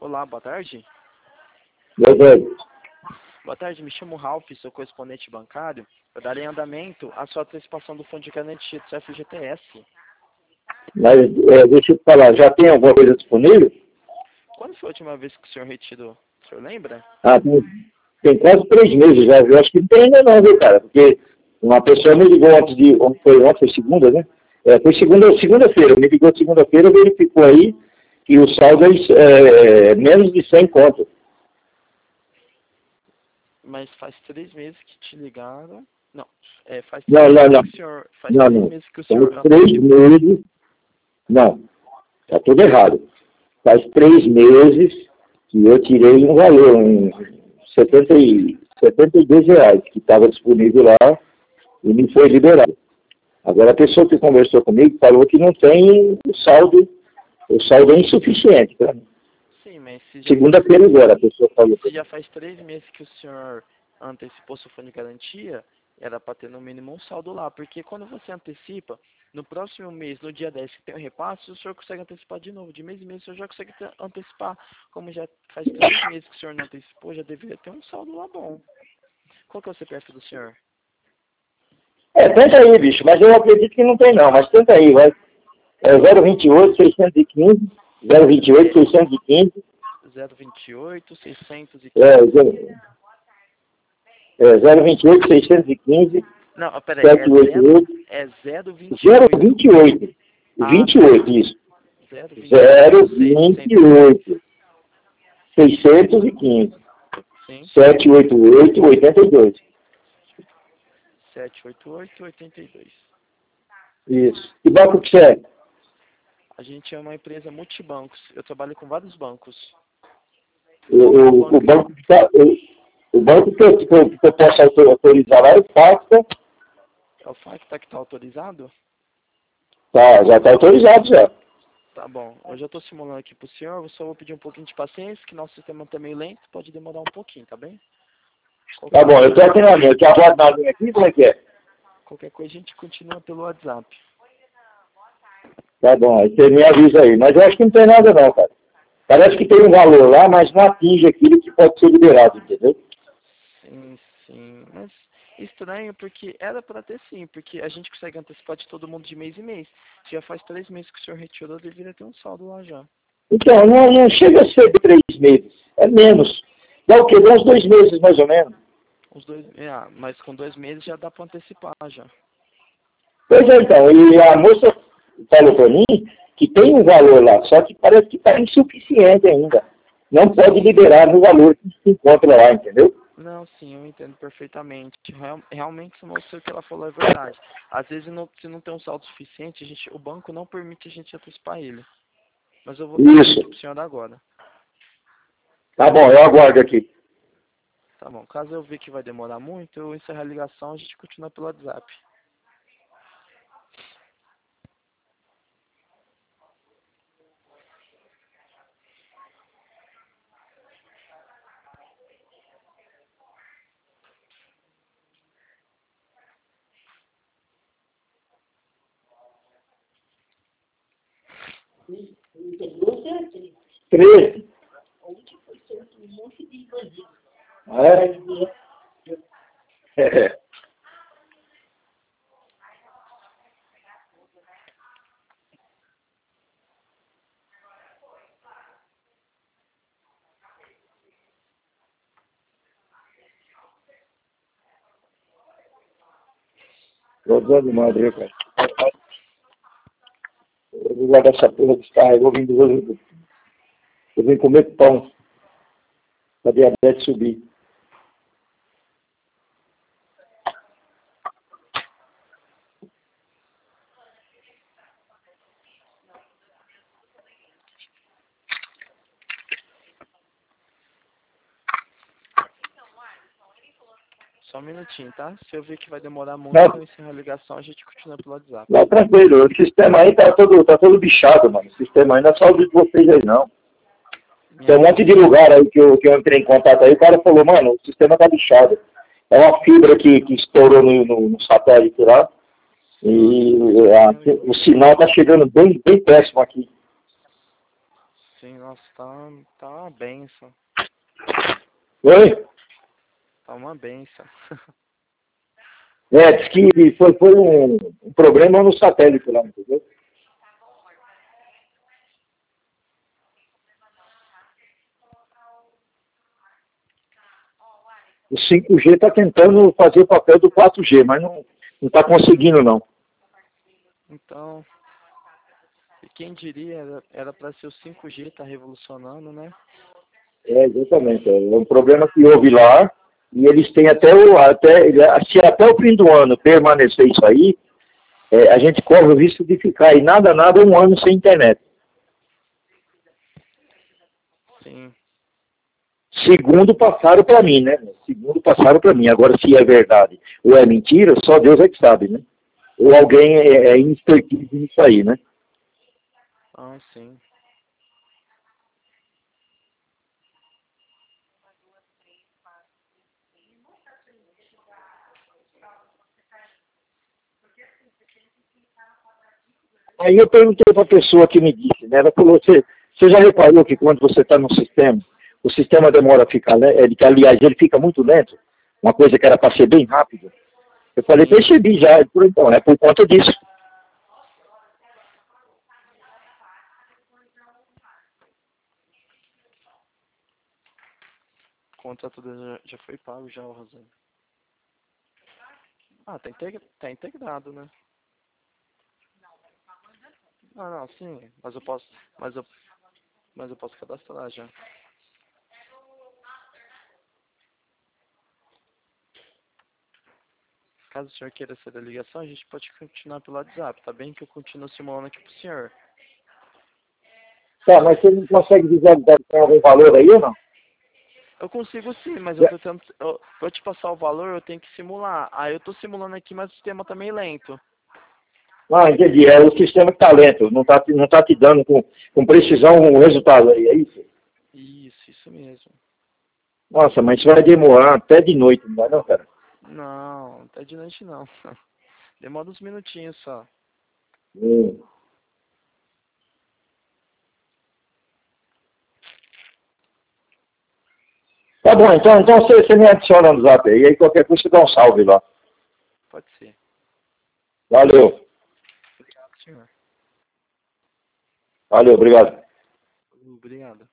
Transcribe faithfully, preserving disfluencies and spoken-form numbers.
Olá, boa tarde. Boa tarde. Boa tarde, me chamo Ralph, sou correspondente bancário. Eu darei andamento à sua antecipação do Fundo de Garantia do F G T S. Mas, é, deixa eu te falar, já tem alguma coisa disponível? Quando foi a última vez que o senhor retirou? O senhor lembra? Ah, tem, tem quase três meses já, eu acho que não tem ainda não, viu, cara? Porque uma pessoa me ligou antes de, foi ontem, foi segunda, né? É, foi segunda, segunda-feira, me ligou segunda-feira, verificou aí que o saldo é, é menos de cem conto. Mas faz três meses que te ligaram. Não, é, faz Não, três não, meses não. que o senhor. Faz Não, três não. meses que o Faz senhor três antecipou. meses. Não, tá tudo errado. Faz três meses que eu tirei um valor, em setenta e, setenta e dois reais, que estava disponível lá e me foi liberado. Agora a pessoa que conversou comigo falou que não tem o saldo, o saldo é insuficiente para mim. Sim, mas se já, Segunda-feira agora a pessoa falou. se já faz três meses que o senhor antecipou seu fundo de garantia, era para ter no mínimo um saldo lá. Porque quando você antecipa, no próximo mês, no dia dez, que tem o repasse, o senhor consegue antecipar de novo. De mês em mês, o senhor já consegue ter, antecipar. Como já faz três meses que o senhor não antecipou, já deveria ter um saldo lá bom. Qual que é o C P F do senhor? É, tenta aí, bicho, mas eu acredito que não tem não, mas tenta aí, vai. É zero vinte e oito, seiscentos e quinze, zero vinte e oito, seiscentos e quinze. zero vinte e oito, seiscentos e quinze. É, zero, é zero vinte e oito, seiscentos e quinze. Não, peraí, é zero, é zero vinte e zero oito. vinte e oito. Ah, vinte e oito, isso. zero vinte zero e vinte e oito. seiscentos e quinze. Sim. setecentos e oitenta e oito, oitenta e dois. sete oito oito, oitenta e dois. Isso. Que banco que você é? A gente é uma empresa multibancos. Eu trabalho com vários bancos. O, o, o banco que tá, o, o banco que eu, que eu, que eu posso autorizar lá é o Facta. É o Facta que está autorizado? Tá, já está autorizado já. Tá bom. Eu já estou simulando aqui para o senhor. Eu só vou pedir um pouquinho de paciência, que nosso sistema está meio lento. Pode demorar um pouquinho, tá bem? Qualquer Tá bom, coisa, eu estou aqui na minha. Quer aguardar na linha aqui? Como é que é? qualquer coisa a gente continua pelo WhatsApp. Tá bom, aí você me avisa aí. Mas eu acho que não tem nada não, cara. Parece que tem um valor lá, mas não atinge aquilo que pode ser liberado, entendeu? Sim, sim. Mas estranho porque era para ter sim, porque a gente consegue antecipar de todo mundo de mês em mês. Já faz três meses que o senhor retirou, deveria ter um saldo lá já. Então, não, não chega a ser três meses. É menos. Dá o quê? Dá uns dois meses, mais ou menos. Uns dois, é, mas com dois meses já dá para antecipar já. Pois é, então. E a moça falou para mim que tem um valor lá, só que parece que está insuficiente ainda. Não pode liberar no valor que se encontra lá, entendeu? Não, sim, eu entendo perfeitamente. Real, realmente, se o que ela falou é verdade. Às vezes, não, se não tem um saldo suficiente, a gente, o banco não permite a gente antecipar ele. Mas eu vou fazer isso Isso. para o senhor agora. Tá bom, eu aguardo aqui. Tá bom. Caso eu ver que vai demorar muito, eu encerro a ligação e a gente continua pelo WhatsApp. Três. É? É. Tô dando madre, cara. Eu vou guardar essa porra dos carros, eu vou vir do eu vim comer pão pra diabetes subir. Só um minutinho, tá? Se eu ver que vai demorar muito, Não, eu encerro a ligação e a gente continua pelo WhatsApp. não, tranquilo, o sistema aí tá todo, tá todo bichado, mano. O sistema aí não é só o de vocês aí, não. Tem um monte de lugar aí que eu, que eu entrei em contato aí, o cara falou, mano, o sistema tá bichado. É uma fibra que, que estourou no, no, no satélite lá. E a, o sinal tá chegando bem, bem péssimo aqui. sim, nossa, tá, tá uma benção. Oi? Tá uma benção. É, diz que foi, foi um, um problema no satélite lá, entendeu? O cinco G está tentando fazer o papel do quatro G, mas não está conseguindo, não. Então, e quem diria, era, era pra ser o cinco G, tá revolucionando, né? É, exatamente. É um problema que houve lá, e eles têm até o, até, se até o fim do ano permanecer isso aí, é, a gente corre o risco de ficar aí nada, nada um ano sem internet. Sim. Segundo passaram para mim, né? Segundo passaram para mim. Agora, se é verdade ou é mentira, só Deus é que sabe, né? Ou alguém é, é inexpertise nisso aí, né? Ah, sim. Aí eu perguntei para a pessoa que me disse, né? Ela falou, você, você já reparou que quando você está no sistema, o sistema demora a ficar lento, que aliás ele fica muito lento, uma coisa que era para ser bem rápido. Eu falei, Sim. percebi já, então, é por conta disso. O contrato já, já foi pago já, o Rosane. Ah, tá, integ tá integrado, né? Ah, não, sim, mas eu posso, mas eu, mas eu posso cadastrar já. Caso o senhor queira ser da ligação, a gente pode continuar pelo WhatsApp, tá bem? Que eu continuo simulando aqui pro senhor. Tá, mas você não consegue visualizar que tem algum valor aí ou não? Eu consigo sim, mas eu tô tentando, eu, pra eu te passar o valor, eu tenho que simular. Aí eu tô simulando aqui, mas o sistema tá meio lento. Ah, entendi. É o sistema que está lento, não está não tá te dando com, com precisão o resultado aí, é isso? Isso, isso mesmo. Nossa, mas isso vai demorar até de noite, não vai não, cara? Não, tá de noite não. Demora uns minutinhos só. Hum. Tá bom, então, então você, você me adiciona no zap aí, aí qualquer coisa você dá um salve lá. Pode ser. Valeu, Obrigado, senhor. valeu, obrigado. Obrigado.